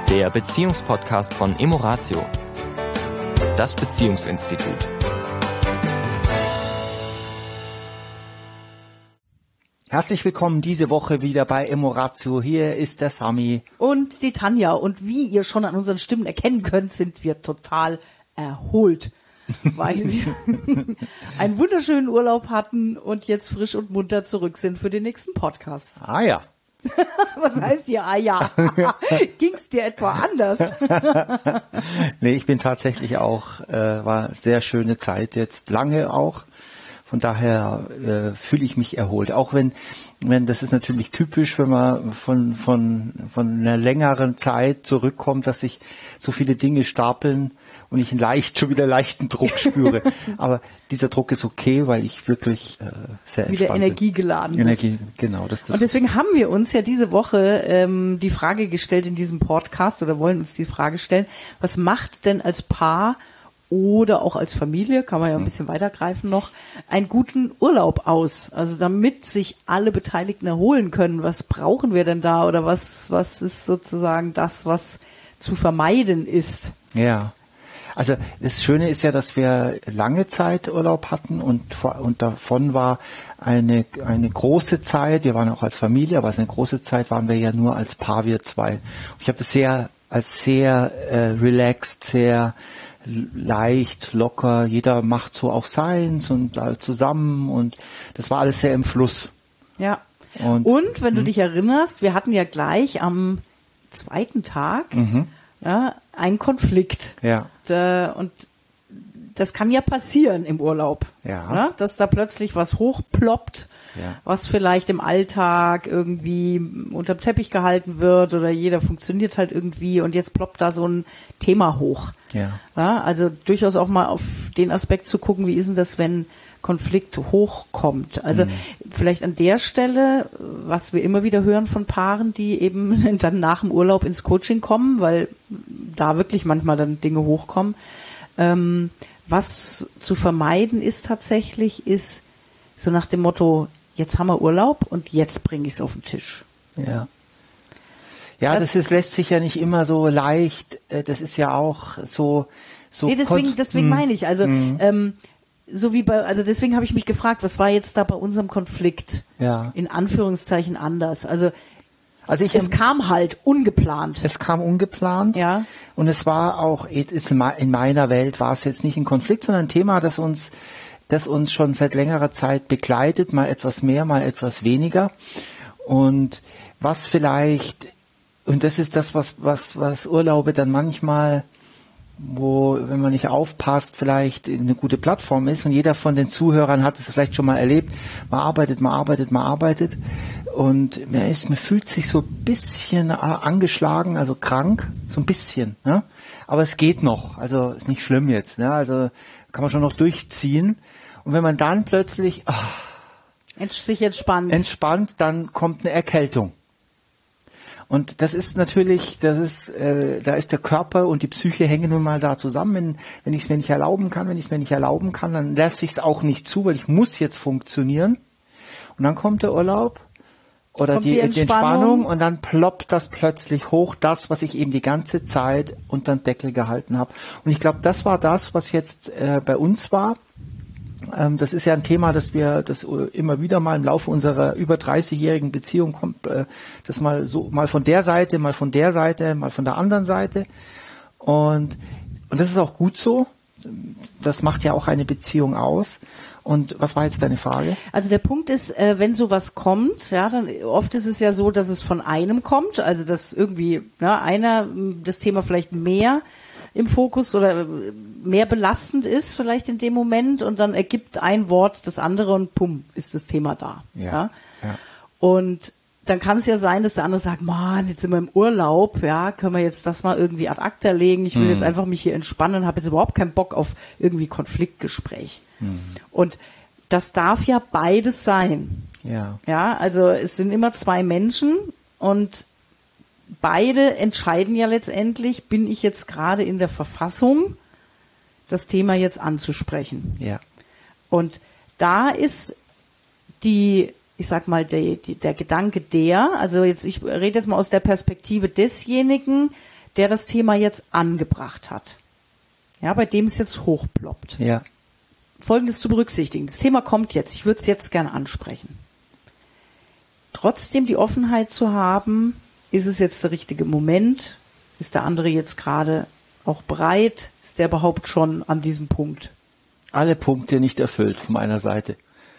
Der Beziehungspodcast von Emoratio, das Beziehungsinstitut. Herzlich willkommen diese Woche wieder bei Emoratio. Hier ist der Sami. Und die Tanja. Und wie ihr schon an unseren Stimmen erkennen könnt, sind wir total erholt, weil wir einen wunderschönen Urlaub hatten und jetzt frisch und munter zurück sind für den nächsten Podcast. Ah ja. Was heißt hier, ah ja? Ging's dir etwa anders? Nee, ich bin tatsächlich auch, war sehr schöne Zeit jetzt, lange auch. Von daher fühle ich mich erholt. Auch wenn das ist natürlich typisch, wenn man von einer längeren Zeit zurückkommt, dass sich so viele Dinge stapeln und ich schon wieder leichten Druck spüre. Aber dieser Druck ist okay, weil ich wirklich sehr entspannt wieder energiegeladen bin. Energie, genau. Und deswegen haben wir uns ja diese Woche die Frage gestellt in diesem Podcast oder wollen uns die Frage stellen, was macht denn als Paar oder auch als Familie, kann man ja ein bisschen weitergreifen noch, einen guten Urlaub aus? Also damit sich alle Beteiligten erholen können, was brauchen wir denn da oder was ist sozusagen das, was zu vermeiden ist? Ja, also das Schöne ist ja, dass wir lange Zeit Urlaub hatten und davon war eine große Zeit, wir waren auch als Familie, aber eine große Zeit waren wir ja nur als Paar, wir zwei. Ich habe das als sehr relaxed, sehr leicht, locker, jeder macht so auch seins und zusammen und das war alles sehr im Fluss. Ja. Und wenn du dich erinnerst, wir hatten ja gleich am zweiten Tag einen Konflikt. Ja. Und das kann ja passieren im Urlaub, ja. Dass da plötzlich was hochploppt, was vielleicht im Alltag irgendwie unterm Teppich gehalten wird oder jeder funktioniert halt irgendwie und jetzt ploppt da so ein Thema hoch. Ja. Also durchaus auch mal auf den Aspekt zu gucken, wie ist denn das, wenn Konflikt hochkommt. Also vielleicht an der Stelle, was wir immer wieder hören von Paaren, die eben dann nach dem Urlaub ins Coaching kommen, weil da wirklich manchmal dann Dinge hochkommen. Was zu vermeiden ist tatsächlich, ist so nach dem Motto, jetzt haben wir Urlaub und jetzt bringe ich es auf den Tisch. Ja. Ja, das lässt sich ja nicht immer so leicht, das ist ja auch so nee, deswegen meine ich, also so wie deswegen habe ich mich gefragt, was war jetzt da bei unserem Konflikt in Anführungszeichen anders? Also es kam halt ungeplant. Es kam ungeplant. Ja. Und es war auch, in meiner Welt war es jetzt nicht ein Konflikt, sondern ein Thema, das uns schon seit längerer Zeit begleitet, mal etwas mehr, mal etwas weniger. Und was vielleicht, und das ist das, was Urlaube dann manchmal, wenn man nicht aufpasst, vielleicht eine gute Plattform ist und jeder von den Zuhörern hat es vielleicht schon mal erlebt, man arbeitet und man fühlt sich so ein bisschen angeschlagen, also krank, so ein bisschen, ne? Aber es geht noch, also ist nicht schlimm jetzt, ne? Also kann man schon noch durchziehen und wenn man dann plötzlich sich entspannt, dann kommt eine Erkältung. Und das ist natürlich, da ist der Körper und die Psyche hängen nun mal da zusammen. Wenn ich es mir nicht erlauben kann, dann lasse ich es auch nicht zu, weil ich muss jetzt funktionieren. Und dann kommt der Urlaub oder die Entspannung und dann ploppt das plötzlich hoch, das, was ich eben die ganze Zeit unter den Deckel gehalten habe. Und ich glaube, das war das, was jetzt bei uns war. Das ist ja ein Thema, das immer wieder mal im Laufe unserer über 30-jährigen Beziehung kommt, das mal von der Seite, mal von der Seite, mal von der anderen Seite. Und das ist auch gut so. Das macht ja auch eine Beziehung aus. Und was war jetzt deine Frage? Also der Punkt ist, wenn sowas kommt, dann oft ist es ja so, dass es von einem kommt, also dass irgendwie einer das Thema vielleicht mehr im Fokus oder mehr belastend ist vielleicht in dem Moment und dann ergibt ein Wort das andere und pum, ist das Thema da. Ja. Und dann kann es ja sein, dass der andere sagt, Mann, jetzt sind wir im Urlaub, können wir jetzt das mal irgendwie ad acta legen, ich will jetzt einfach mich hier entspannen, habe jetzt überhaupt keinen Bock auf irgendwie Konfliktgespräch. Und das darf ja beides sein. Ja, also es sind immer zwei Menschen und beide entscheiden ja letztendlich, bin ich jetzt gerade in der Verfassung, das Thema jetzt anzusprechen. Ja. Und da ist der Gedanke also ich rede jetzt mal aus der Perspektive desjenigen, der das Thema jetzt angebracht hat. Ja, bei dem es jetzt hochploppt. Ja. Folgendes zu berücksichtigen. Das Thema kommt jetzt. Ich würde es jetzt gerne ansprechen. Trotzdem die Offenheit zu haben, ist es jetzt der richtige Moment? Ist der andere jetzt gerade auch bereit? Ist der überhaupt schon an diesem Punkt? Alle Punkte nicht erfüllt von meiner Seite.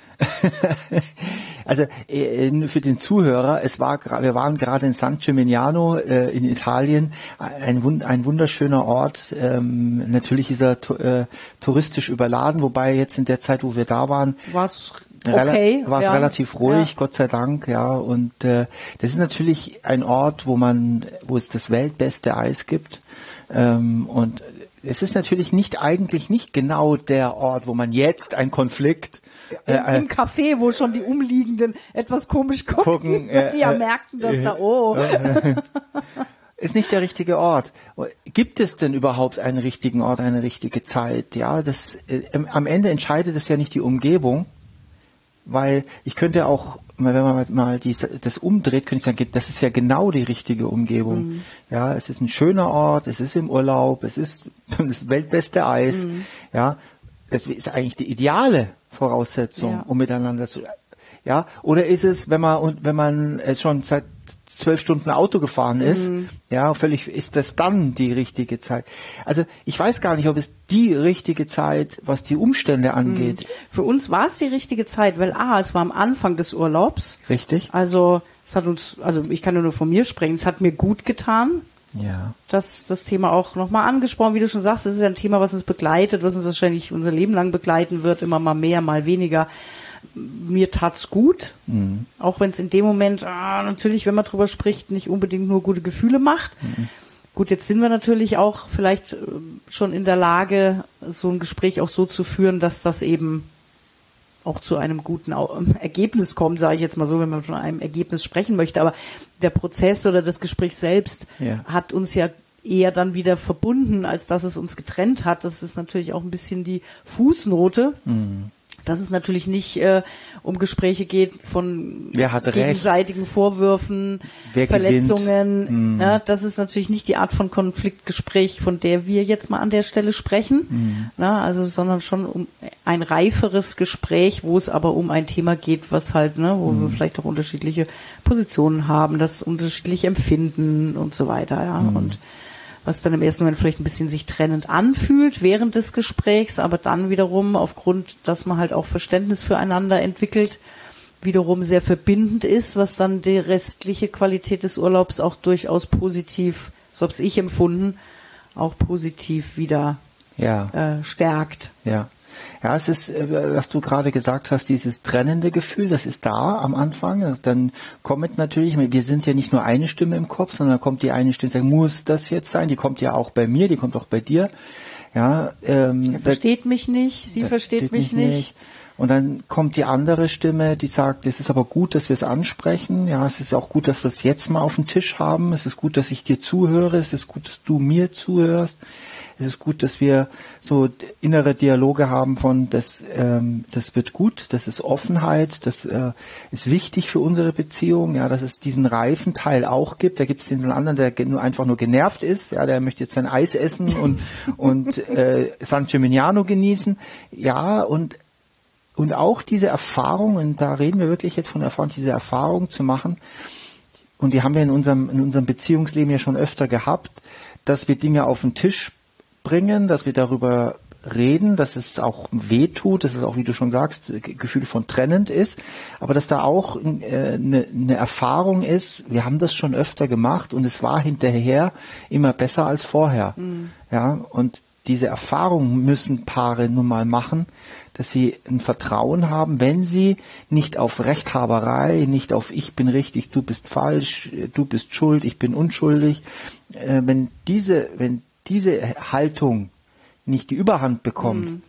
Also für den Zuhörer, wir waren gerade in San Gimignano in Italien, ein wunderschöner Ort. Natürlich ist er touristisch überladen, wobei jetzt in der Zeit, wo wir da waren, war es relativ ruhig, Gott sei Dank, ja. Und das ist natürlich ein Ort, wo es das weltbeste Eis gibt. Und es ist natürlich eigentlich nicht genau der Ort, wo man jetzt einen Konflikt im Café, wo schon die Umliegenden etwas komisch gucken, die ja merkten, dass ist nicht der richtige Ort. Gibt es denn überhaupt einen richtigen Ort, eine richtige Zeit? Ja, am Ende entscheidet es ja nicht die Umgebung, weil ich könnte auch, wenn man mal das umdreht, könnte ich sagen, das ist ja genau die richtige Umgebung. Mhm. Ja, es ist ein schöner Ort, es ist im Urlaub, es ist das weltbeste Eis. Mhm. Ja, das ist eigentlich die ideale Voraussetzung, um miteinander zu, ja, oder ist es, wenn man schon seit 12 Stunden Auto gefahren ist, ja, ist das dann die richtige Zeit? Also, ich weiß gar nicht, ob es die richtige Zeit, was die Umstände angeht. Für uns war es die richtige Zeit, weil es war am Anfang des Urlaubs. Richtig. Also, ich kann nur von mir sprechen, es hat mir gut getan. Ja. Das Thema auch nochmal angesprochen, wie du schon sagst, das ist ja ein Thema, was uns begleitet, was uns wahrscheinlich unser Leben lang begleiten wird, immer mal mehr, mal weniger. Mir tat's gut, auch wenn es in dem Moment, natürlich, wenn man drüber spricht, nicht unbedingt nur gute Gefühle macht. Gut, jetzt sind wir natürlich auch vielleicht schon in der Lage, so ein Gespräch auch so zu führen, dass das eben auch zu einem guten Ergebnis kommt, sage ich jetzt mal so, wenn man von einem Ergebnis sprechen möchte. Aber der Prozess oder das Gespräch selbst hat uns ja eher dann wieder verbunden, als dass es uns getrennt hat. Das ist natürlich auch ein bisschen die Fußnote. Dass es natürlich nicht um Gespräche geht von gegenseitigen Vorwürfen, Verletzungen. Ja, das ist natürlich nicht die Art von Konfliktgespräch, von der wir jetzt mal an der Stelle sprechen. Ja, also, sondern schon um ein reiferes Gespräch, wo es aber um ein Thema geht, was halt, wo wir vielleicht auch unterschiedliche Positionen haben, das unterschiedlich empfinden und so weiter. Ja, und was dann im ersten Moment vielleicht ein bisschen sich trennend anfühlt während des Gesprächs, aber dann wiederum aufgrund, dass man halt auch Verständnis füreinander entwickelt, wiederum sehr verbindend ist, was dann die restliche Qualität des Urlaubs auch durchaus positiv, so habe ich empfunden, auch positiv wieder stärkt. Ja. Ja, es ist, was du gerade gesagt hast, dieses trennende Gefühl, das ist da am Anfang. Dann kommt natürlich, wir sind ja nicht nur eine Stimme im Kopf, sondern dann kommt die eine Stimme, sagt, muss das jetzt sein? Die kommt ja auch bei mir, die kommt auch bei dir. Ja, er versteht mich nicht, sie versteht mich nicht. Und dann kommt die andere Stimme, die sagt, es ist aber gut, dass wir es ansprechen. Ja, es ist auch gut, dass wir es jetzt mal auf dem Tisch haben. Es ist gut, dass ich dir zuhöre. Es ist gut, dass du mir zuhörst. Es ist gut, dass wir so innere Dialoge haben von, das wird gut, das ist Offenheit, das ist wichtig für unsere Beziehung, ja, dass es diesen reifen Teil auch gibt. Da gibt es den anderen, der einfach nur genervt ist, ja, der möchte jetzt sein Eis essen und San Gimignano genießen, ja, und auch diese Erfahrung, und da reden wir wirklich jetzt von Erfahrung, diese Erfahrung zu machen, und die haben wir in unserem Beziehungsleben ja schon öfter gehabt, dass wir Dinge auf den Tisch bringen, dass wir darüber reden, dass es auch weh tut, dass es auch, wie du schon sagst, Gefühl von trennend ist, aber dass da auch eine Erfahrung ist, wir haben das schon öfter gemacht und es war hinterher immer besser als vorher. Ja, und diese Erfahrung müssen Paare nun mal machen, dass sie ein Vertrauen haben, wenn sie nicht auf Rechthaberei, nicht auf ich bin richtig, du bist falsch, du bist schuld, ich bin unschuldig, wenn diese Haltung nicht die Überhand bekommt,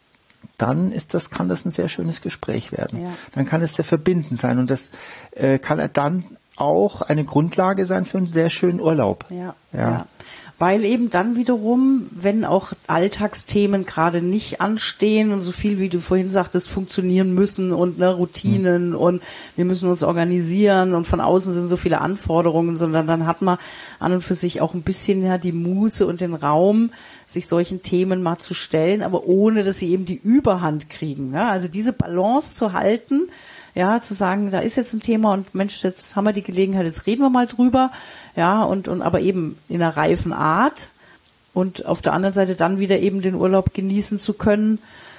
dann kann das ein sehr schönes Gespräch werden. Ja. Dann kann es sehr verbindend sein und das kann dann auch eine Grundlage sein für einen sehr schönen Urlaub. Ja. Weil eben dann wiederum, wenn auch Alltagsthemen gerade nicht anstehen und so viel, wie du vorhin sagtest, funktionieren müssen und Routinen und wir müssen uns organisieren und von außen sind so viele Anforderungen, sondern dann hat man an und für sich auch ein bisschen die Muße und den Raum, sich solchen Themen mal zu stellen, aber ohne, dass sie eben die Überhand kriegen. Ja? Also diese Balance zu halten, ja, zu sagen, da ist jetzt ein Thema und Mensch, jetzt haben wir die Gelegenheit, jetzt reden wir mal drüber, ja, und aber eben in einer reifen Art und auf der anderen Seite dann wieder eben den Urlaub genießen zu können,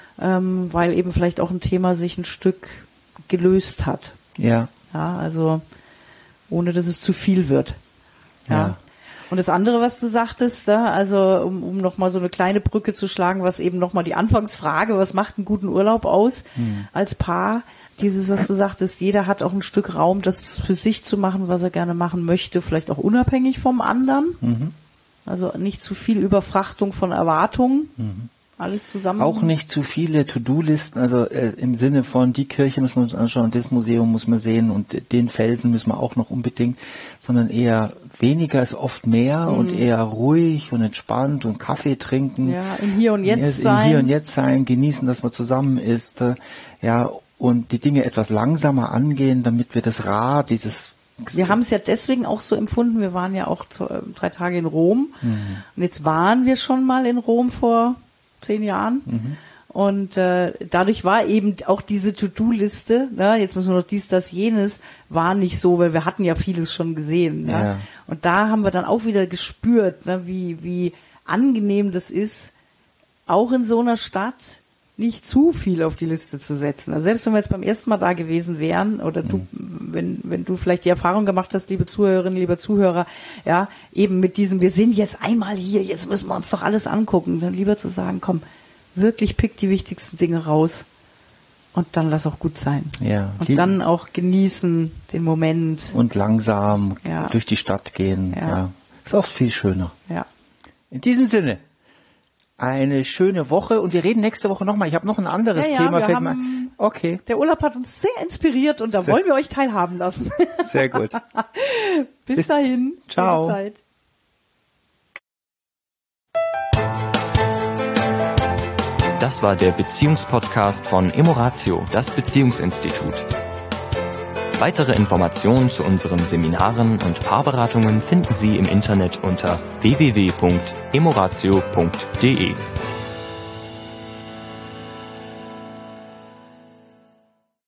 weil eben vielleicht auch ein Thema sich ein Stück gelöst hat. Ja. Ja, also ohne, dass es zu viel wird. Ja. Und das andere, was du sagtest, also um nochmal so eine kleine Brücke zu schlagen, was eben nochmal die Anfangsfrage, was macht einen guten Urlaub aus als Paar? Dieses, was du sagtest, jeder hat auch ein Stück Raum, das für sich zu machen, was er gerne machen möchte, vielleicht auch unabhängig vom anderen. Also nicht zu viel Überfrachtung von Erwartungen, alles zusammen. Auch nicht zu viele To-Do-Listen, also im Sinne von, die Kirche müssen wir uns anschauen, das Museum muss man sehen und den Felsen müssen wir auch noch unbedingt, sondern eher weniger ist oft mehr und eher ruhig und entspannt und Kaffee trinken. Ja, im Hier und Jetzt sein. Im Hier und Jetzt sein, genießen, dass man zusammen ist, und die Dinge etwas langsamer angehen, damit wir das Rad, wir haben es ja deswegen auch so empfunden, wir waren ja auch 3 Tage in Rom und jetzt waren wir schon mal in Rom vor 10 Jahren und dadurch war eben auch diese To-Do-Liste, jetzt müssen wir noch dies, das, jenes, war nicht so, weil wir hatten ja vieles schon gesehen. Ja. Und da haben wir dann auch wieder gespürt, wie angenehm das ist, auch in so einer Stadt nicht zu viel auf die Liste zu setzen. Also selbst wenn wir jetzt beim ersten Mal da gewesen wären oder du, wenn du vielleicht die Erfahrung gemacht hast, liebe Zuhörerinnen, lieber Zuhörer, ja, eben mit diesem, wir sind jetzt einmal hier, jetzt müssen wir uns doch alles angucken, dann lieber zu sagen, komm, wirklich pick die wichtigsten Dinge raus und dann lass auch gut sein. Ja. Und dann auch genießen den Moment. Und langsam durch die Stadt gehen. Ja. Ist oft viel schöner. Ja. In diesem Sinne. Eine schöne Woche und wir reden nächste Woche nochmal. Ich habe noch ein anderes Thema. Okay. Der Urlaub hat uns sehr inspiriert und da wollen wir euch teilhaben lassen. Sehr gut. Bis dahin. Ciao. Gute Zeit. Das war der Beziehungspodcast von Emoratio, das Beziehungsinstitut. Weitere Informationen zu unseren Seminaren und Paarberatungen finden Sie im Internet unter www.emoratio.de.